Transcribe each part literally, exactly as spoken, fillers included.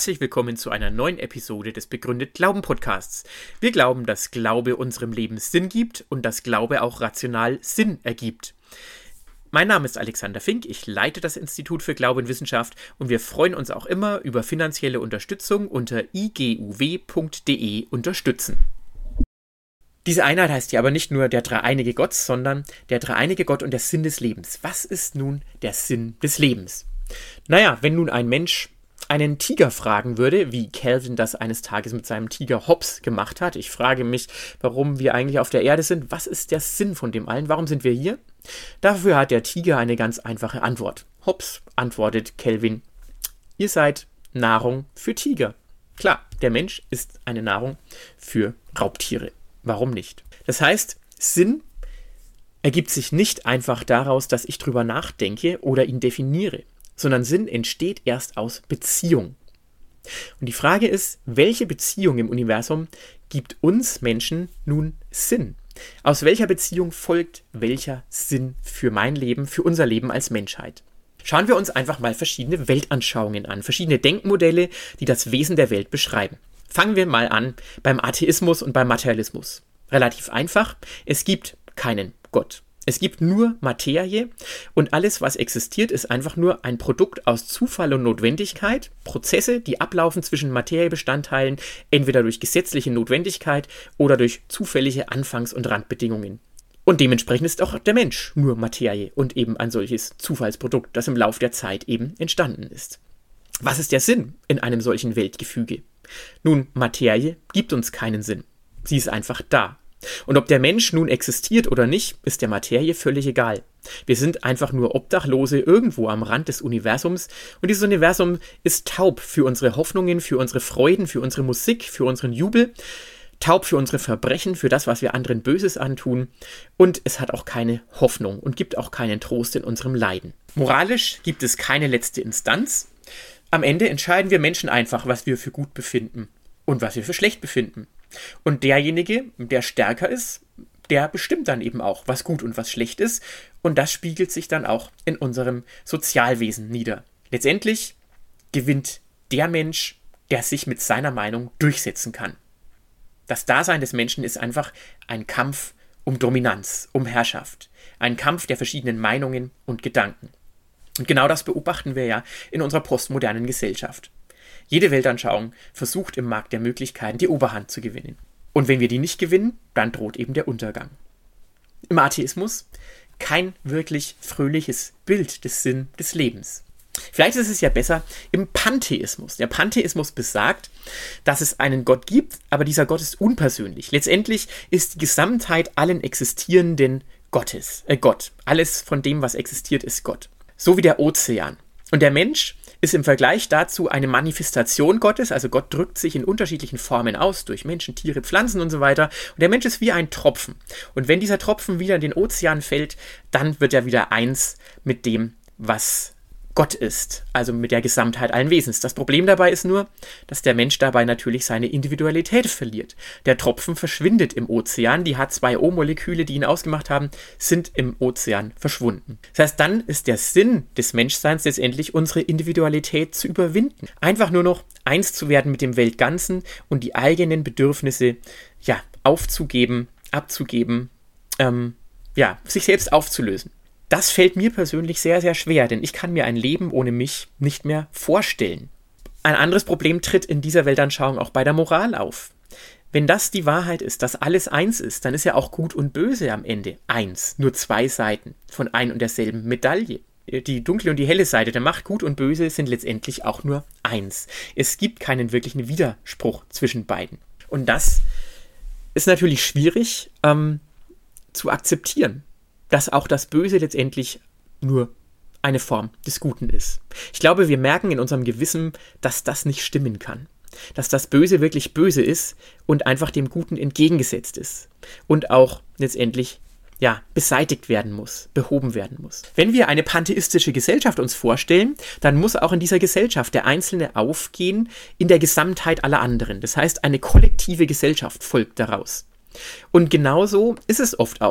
Herzlich willkommen zu einer neuen Episode des Begründet Glauben Podcasts. Wir glauben, dass Glaube unserem Leben Sinn gibt und dass Glaube auch rational Sinn ergibt. Mein Name ist Alexander Fink, ich leite das Institut für Glaube und Wissenschaft und wir freuen uns auch immer über finanzielle Unterstützung unter i g u w punkt d e unterstützen. Diese Einheit heißt ja aber nicht nur der dreieinige Gott, sondern der dreieinige Gott und der Sinn des Lebens. Was ist nun der Sinn des Lebens? Naja, wenn nun ein Mensch einen Tiger fragen würde, wie Calvin das eines Tages mit seinem Tiger Hobbes gemacht hat. Ich frage mich, warum wir eigentlich auf der Erde sind. Was ist der Sinn von dem allen? Warum sind wir hier? Dafür hat der Tiger eine ganz einfache Antwort. Hobbes antwortet Calvin: Ihr seid Nahrung für Tiger. Klar, der Mensch ist eine Nahrung für Raubtiere. Warum nicht? Das heißt, Sinn ergibt sich nicht einfach daraus, dass ich drüber nachdenke oder ihn definiere, sondern Sinn entsteht erst aus Beziehung. Und die Frage ist, welche Beziehung im Universum gibt uns Menschen nun Sinn? Aus welcher Beziehung folgt welcher Sinn für mein Leben, für unser Leben als Menschheit? Schauen wir uns einfach mal verschiedene Weltanschauungen an, verschiedene Denkmodelle, die das Wesen der Welt beschreiben. Fangen wir mal an beim Atheismus und beim Materialismus. Relativ einfach, es gibt keinen Gott. Es gibt nur Materie und alles, was existiert, ist einfach nur ein Produkt aus Zufall und Notwendigkeit, Prozesse, die ablaufen zwischen Materiebestandteilen, entweder durch gesetzliche Notwendigkeit oder durch zufällige Anfangs- und Randbedingungen. Und dementsprechend ist auch der Mensch nur Materie und eben ein solches Zufallsprodukt, das im Lauf der Zeit eben entstanden ist. Was ist der Sinn in einem solchen Weltgefüge? Nun, Materie gibt uns keinen Sinn. Sie ist einfach da. Und ob der Mensch nun existiert oder nicht, ist der Materie völlig egal. Wir sind einfach nur Obdachlose irgendwo am Rand des Universums und dieses Universum ist taub für unsere Hoffnungen, für unsere Freuden, für unsere Musik, für unseren Jubel, taub für unsere Verbrechen, für das, was wir anderen Böses antun und es hat auch keine Hoffnung und gibt auch keinen Trost in unserem Leiden. Moralisch gibt es keine letzte Instanz. Am Ende entscheiden wir Menschen einfach, was wir für gut befinden und was wir für schlecht befinden. Und derjenige, der stärker ist, der bestimmt dann eben auch, was gut und was schlecht ist. Und das spiegelt sich dann auch in unserem Sozialwesen nieder. Letztendlich gewinnt der Mensch, der sich mit seiner Meinung durchsetzen kann. Das Dasein des Menschen ist einfach ein Kampf um Dominanz, um Herrschaft. Ein Kampf der verschiedenen Meinungen und Gedanken. Und genau das beobachten wir ja in unserer postmodernen Gesellschaft. Jede Weltanschauung versucht im Markt der Möglichkeiten die Oberhand zu gewinnen. Und wenn wir die nicht gewinnen, dann droht eben der Untergang. Im Atheismus kein wirklich fröhliches Bild des Sinn des Lebens. Vielleicht ist es ja besser im Pantheismus. Der Pantheismus besagt, dass es einen Gott gibt, aber dieser Gott ist unpersönlich. Letztendlich ist die Gesamtheit allen Existierenden Gottes, äh Gott. Alles von dem, was existiert, ist Gott. So wie der Ozean. Und der Mensch ist im Vergleich dazu eine Manifestation Gottes, also Gott drückt sich in unterschiedlichen Formen aus, durch Menschen, Tiere, Pflanzen und so weiter. Und der Mensch ist wie ein Tropfen. Und wenn dieser Tropfen wieder in den Ozean fällt, dann wird er wieder eins mit dem, was Gott ist, also mit der Gesamtheit allen Wesens. Das Problem dabei ist nur, dass der Mensch dabei natürlich seine Individualität verliert. Der Tropfen verschwindet im Ozean, die H zwei O Moleküle, die ihn ausgemacht haben, sind im Ozean verschwunden. Das heißt, dann ist der Sinn des Menschseins letztendlich, unsere Individualität zu überwinden. Einfach nur noch eins zu werden mit dem Weltganzen und die eigenen Bedürfnisse ja, aufzugeben, abzugeben, ähm, ja, sich selbst aufzulösen. Das fällt mir persönlich sehr, sehr schwer, denn ich kann mir ein Leben ohne mich nicht mehr vorstellen. Ein anderes Problem tritt in dieser Weltanschauung auch bei der Moral auf. Wenn das die Wahrheit ist, dass alles eins ist, dann ist ja auch Gut und Böse am Ende eins. Nur zwei Seiten von ein und derselben Medaille. Die dunkle und die helle Seite der Macht, Gut und Böse, sind letztendlich auch nur eins. Es gibt keinen wirklichen Widerspruch zwischen beiden. Und das ist natürlich schwierig ähm, zu akzeptieren, dass auch das Böse letztendlich nur eine Form des Guten ist. Ich glaube, wir merken in unserem Gewissen, dass das nicht stimmen kann. Dass das Böse wirklich böse ist und einfach dem Guten entgegengesetzt ist. Und auch letztendlich, ja, beseitigt werden muss, behoben werden muss. Wenn wir eine pantheistische Gesellschaft uns vorstellen, dann muss auch in dieser Gesellschaft der Einzelne aufgehen in der Gesamtheit aller anderen. Das heißt, eine kollektive Gesellschaft folgt daraus. Und genauso ist es oft auch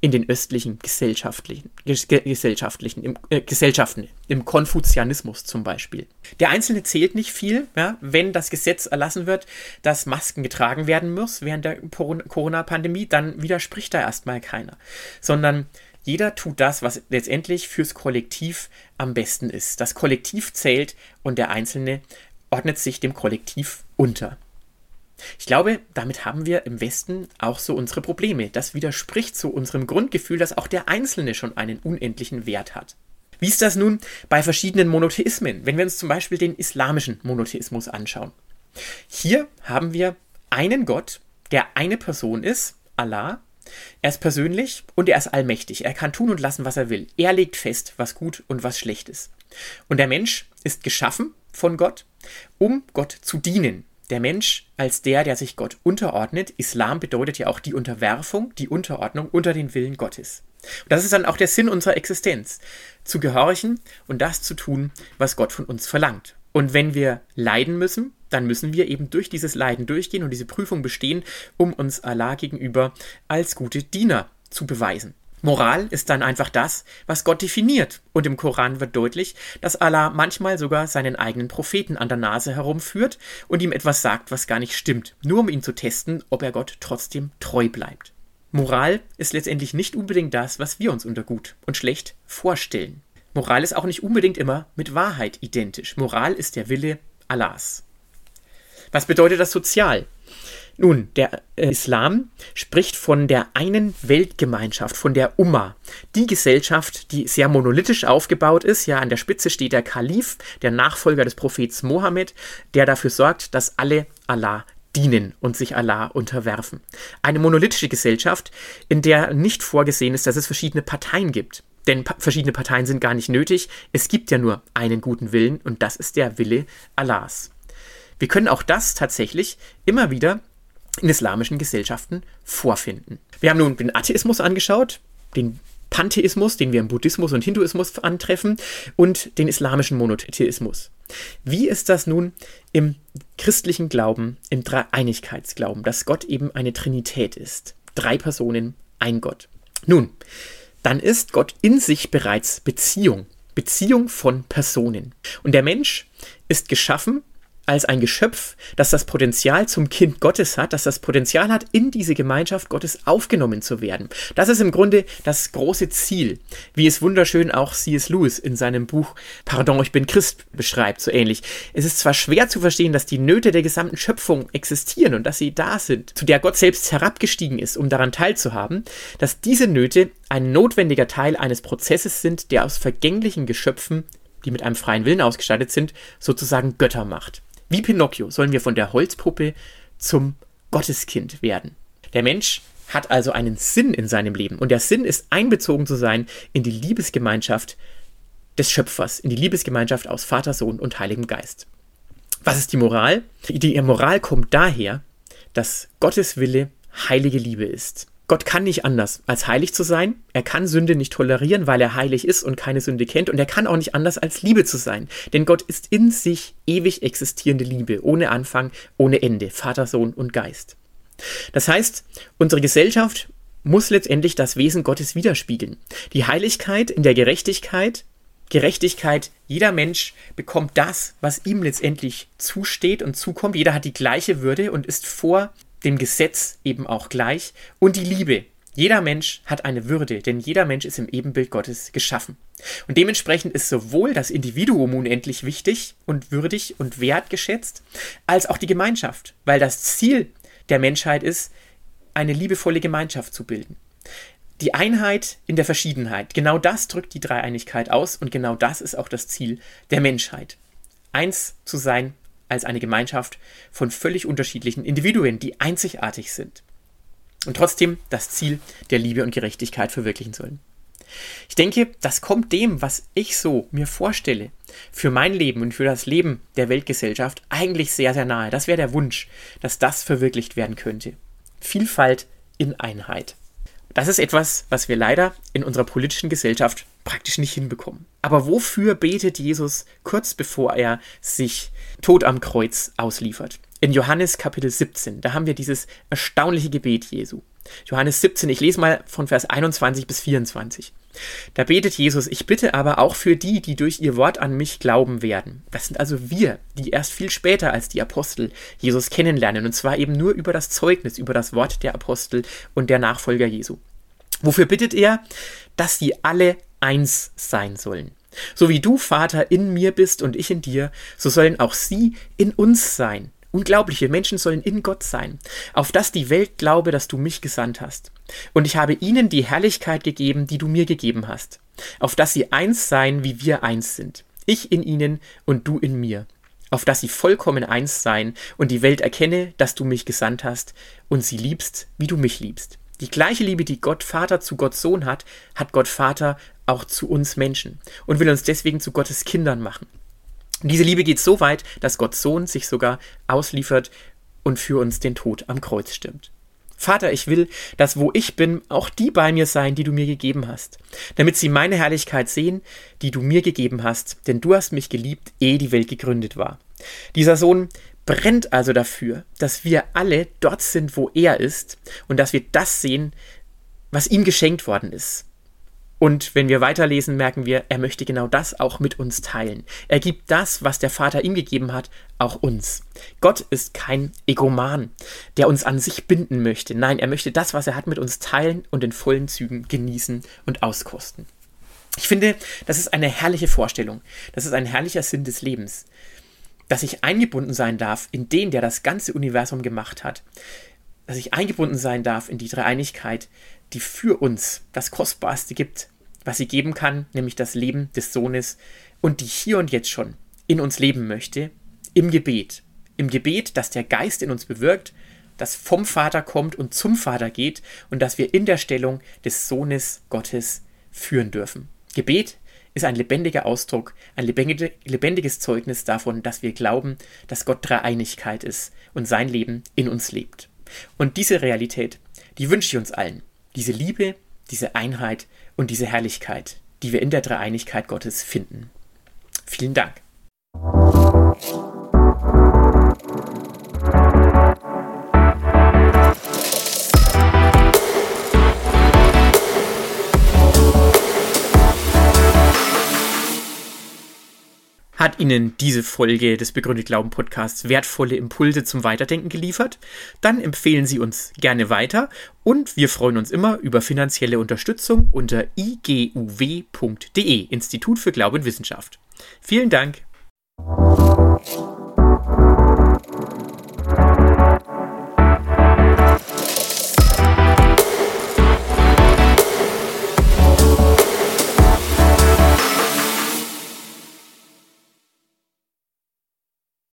in den östlichen gesellschaftlichen, ges gesellschaftlichen im, äh, Gesellschaften, im Konfuzianismus zum Beispiel. Der Einzelne zählt nicht viel, ja, wenn das Gesetz erlassen wird, dass Masken getragen werden muss während der Corona-Pandemie, dann widerspricht da erstmal keiner, sondern jeder tut das, was letztendlich fürs Kollektiv am besten ist. Das Kollektiv zählt und der Einzelne ordnet sich dem Kollektiv unter. Ich glaube, damit haben wir im Westen auch so unsere Probleme. Das widerspricht so unserem Grundgefühl, dass auch der Einzelne schon einen unendlichen Wert hat. Wie ist das nun bei verschiedenen Monotheismen? Wenn wir uns zum Beispiel den islamischen Monotheismus anschauen. Hier haben wir einen Gott, der eine Person ist, Allah. Er ist persönlich und er ist allmächtig. Er kann tun und lassen, was er will. Er legt fest, was gut und was schlecht ist. Und der Mensch ist geschaffen von Gott, um Gott zu dienen. Der Mensch als der, der sich Gott unterordnet. Islam bedeutet ja auch die Unterwerfung, die Unterordnung unter den Willen Gottes. Und das ist dann auch der Sinn unserer Existenz, zu gehorchen und das zu tun, was Gott von uns verlangt. Und wenn wir leiden müssen, dann müssen wir eben durch dieses Leiden durchgehen und diese Prüfung bestehen, um uns Allah gegenüber als gute Diener zu beweisen. Moral ist dann einfach das, was Gott definiert. Und im Koran wird deutlich, dass Allah manchmal sogar seinen eigenen Propheten an der Nase herumführt und ihm etwas sagt, was gar nicht stimmt, nur um ihn zu testen, ob er Gott trotzdem treu bleibt. Moral ist letztendlich nicht unbedingt das, was wir uns unter gut und schlecht vorstellen. Moral ist auch nicht unbedingt immer mit Wahrheit identisch. Moral ist der Wille Allahs. Was bedeutet das sozial? Nun, der äh, Islam spricht von der einen Weltgemeinschaft, von der Umma. Die Gesellschaft, die sehr monolithisch aufgebaut ist. Ja, an der Spitze steht der Kalif, der Nachfolger des Prophets Mohammed, der dafür sorgt, dass alle Allah dienen und sich Allah unterwerfen. Eine monolithische Gesellschaft, in der nicht vorgesehen ist, dass es verschiedene Parteien gibt. Denn pa- verschiedene Parteien sind gar nicht nötig. Es gibt ja nur einen guten Willen und das ist der Wille Allahs. Wir können auch das tatsächlich immer wieder in islamischen Gesellschaften vorfinden. Wir haben nun den Atheismus angeschaut, den Pantheismus, den wir im Buddhismus und Hinduismus antreffen, und den islamischen Monotheismus. Wie ist das nun im christlichen Glauben, im Dreieinigkeitsglauben, dass Gott eben eine Trinität ist? Drei Personen, ein Gott. Nun, dann ist Gott in sich bereits Beziehung. Beziehung von Personen. Und der Mensch ist geschaffen als ein Geschöpf, das das Potenzial zum Kind Gottes hat, das das Potenzial hat, in diese Gemeinschaft Gottes aufgenommen zu werden. Das ist im Grunde das große Ziel, wie es wunderschön auch C S Lewis in seinem Buch Pardon, ich bin Christ beschreibt, so ähnlich. Es ist zwar schwer zu verstehen, dass die Nöte der gesamten Schöpfung existieren und dass sie da sind, zu der Gott selbst herabgestiegen ist, um daran teilzuhaben, dass diese Nöte ein notwendiger Teil eines Prozesses sind, der aus vergänglichen Geschöpfen, die mit einem freien Willen ausgestattet sind, sozusagen Götter macht. Wie Pinocchio sollen wir von der Holzpuppe zum Gotteskind werden. Der Mensch hat also einen Sinn in seinem Leben und der Sinn ist, einbezogen zu sein in die Liebesgemeinschaft des Schöpfers, in die Liebesgemeinschaft aus Vater, Sohn und Heiligem Geist. Was ist die Moral? Die Moral kommt daher, dass Gottes Wille heilige Liebe ist. Gott kann nicht anders, als heilig zu sein. Er kann Sünde nicht tolerieren, weil er heilig ist und keine Sünde kennt. Und er kann auch nicht anders, als Liebe zu sein. Denn Gott ist in sich ewig existierende Liebe, ohne Anfang, ohne Ende, Vater, Sohn und Geist. Das heißt, unsere Gesellschaft muss letztendlich das Wesen Gottes widerspiegeln. Die Heiligkeit in der Gerechtigkeit, Gerechtigkeit, jeder Mensch bekommt das, was ihm letztendlich zusteht und zukommt. Jeder hat die gleiche Würde und ist vor dem Gesetz eben auch gleich, und die Liebe. Jeder Mensch hat eine Würde, denn jeder Mensch ist im Ebenbild Gottes geschaffen. Und dementsprechend ist sowohl das Individuum unendlich wichtig und würdig und wertgeschätzt, als auch die Gemeinschaft, weil das Ziel der Menschheit ist, eine liebevolle Gemeinschaft zu bilden. Die Einheit in der Verschiedenheit, genau das drückt die Dreieinigkeit aus und genau das ist auch das Ziel der Menschheit. Eins zu sein als eine Gemeinschaft von völlig unterschiedlichen Individuen, die einzigartig sind und trotzdem das Ziel der Liebe und Gerechtigkeit verwirklichen sollen. Ich denke, das kommt dem, was ich so mir vorstelle, für mein Leben und für das Leben der Weltgesellschaft eigentlich sehr, sehr nahe. Das wäre der Wunsch, dass das verwirklicht werden könnte. Vielfalt in Einheit. Das ist etwas, was wir leider in unserer politischen Gesellschaft praktisch nicht hinbekommen. Aber wofür betet Jesus kurz bevor er sich tot am Kreuz ausliefert? In Johannes Kapitel siebzehn, da haben wir dieses erstaunliche Gebet Jesu. Johannes siebzehn, ich lese mal von Vers einundzwanzig bis vierundzwanzig. Da betet Jesus: Ich bitte aber auch für die, die durch ihr Wort an mich glauben werden. Das sind also wir, die erst viel später als die Apostel Jesus kennenlernen, und zwar eben nur über das Zeugnis, über das Wort der Apostel und der Nachfolger Jesu. Wofür bittet er? Dass sie alle eins sein sollen. So wie du, Vater, in mir bist und ich in dir, so sollen auch sie in uns sein. Unglaubliche Menschen sollen in Gott sein, auf dass die Welt glaube, dass du mich gesandt hast. Und ich habe ihnen die Herrlichkeit gegeben, die du mir gegeben hast, auf dass sie eins seien, wie wir eins sind. Ich in ihnen und du in mir, auf dass sie vollkommen eins seien und die Welt erkenne, dass du mich gesandt hast und sie liebst, wie du mich liebst. Die gleiche Liebe, die Gott Vater zu Gott Sohn hat, hat Gott Vater auch zu uns Menschen und will uns deswegen zu Gottes Kindern machen. Und diese Liebe geht so weit, dass Gott Sohn sich sogar ausliefert und für uns den Tod am Kreuz stirbt. Vater, ich will, dass wo ich bin, auch die bei mir seien, die du mir gegeben hast, damit sie meine Herrlichkeit sehen, die du mir gegeben hast, denn du hast mich geliebt, ehe die Welt gegründet war. Dieser Sohn brennt also dafür, dass wir alle dort sind, wo er ist, und dass wir das sehen, was ihm geschenkt worden ist. Und wenn wir weiterlesen, merken wir, er möchte genau das auch mit uns teilen. Er gibt das, was der Vater ihm gegeben hat, auch uns. Gott ist kein Egoman, der uns an sich binden möchte. Nein, er möchte das, was er hat, mit uns teilen und in vollen Zügen genießen und auskosten. Ich finde, das ist eine herrliche Vorstellung. Das ist ein herrlicher Sinn des Lebens. Dass ich eingebunden sein darf in den, der das ganze Universum gemacht hat. Dass ich eingebunden sein darf in die Dreieinigkeit, die für uns das Kostbarste gibt, was sie geben kann, nämlich das Leben des Sohnes, und die hier und jetzt schon in uns leben möchte, im Gebet. Im Gebet, dass der Geist in uns bewirkt, das vom Vater kommt und zum Vater geht und dass wir in der Stellung des Sohnes Gottes führen dürfen. Gebet ist ein lebendiger Ausdruck, ein lebendiges Zeugnis davon, dass wir glauben, dass Gott Dreieinigkeit ist und sein Leben in uns lebt. Und diese Realität, die wünsche ich uns allen. Diese Liebe, diese Einheit und diese Herrlichkeit, die wir in der Dreieinigkeit Gottes finden. Vielen Dank. Hat Ihnen diese Folge des Begründet Glauben Podcasts wertvolle Impulse zum Weiterdenken geliefert? Dann empfehlen Sie uns gerne weiter und wir freuen uns immer über finanzielle Unterstützung unter i g u w punkt d e, Institut für Glaube und Wissenschaft. Vielen Dank!